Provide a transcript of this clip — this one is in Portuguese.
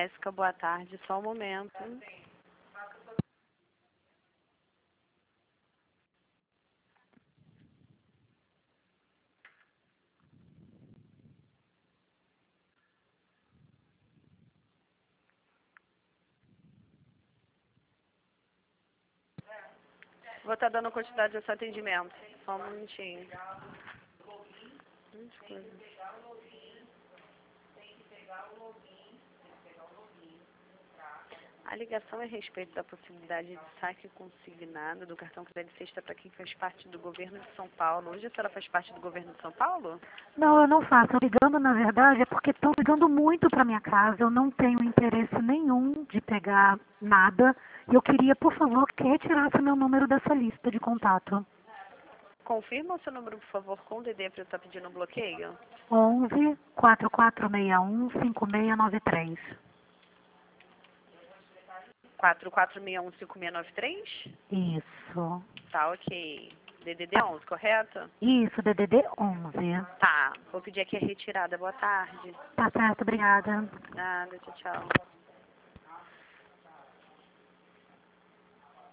Jéssica, boa tarde. Só um momento. Vou estar dando quantidade desse atendimento. Só um minutinho. A ligação é a respeito da possibilidade de saque consignado do cartão crédito sexta para quem faz parte do governo de São Paulo. Hoje a senhora faz parte do governo de São Paulo? Não, eu não faço. Eu ligando, na verdade, é porque estão ligando muito para minha casa. Eu não tenho interesse nenhum de pegar nada. E eu queria, por favor, que retirasse meu número dessa lista de contato. Confirma o seu número, por favor, com o DD para eu estar pedindo um bloqueio. 11 4461 5693. 44615693? Isso. Tá, ok. DDD 11, correto? Isso, DDD 11. Tá, vou pedir aqui a retirada. Boa tarde. Tá certo, obrigada. Nada, tchau, tchau.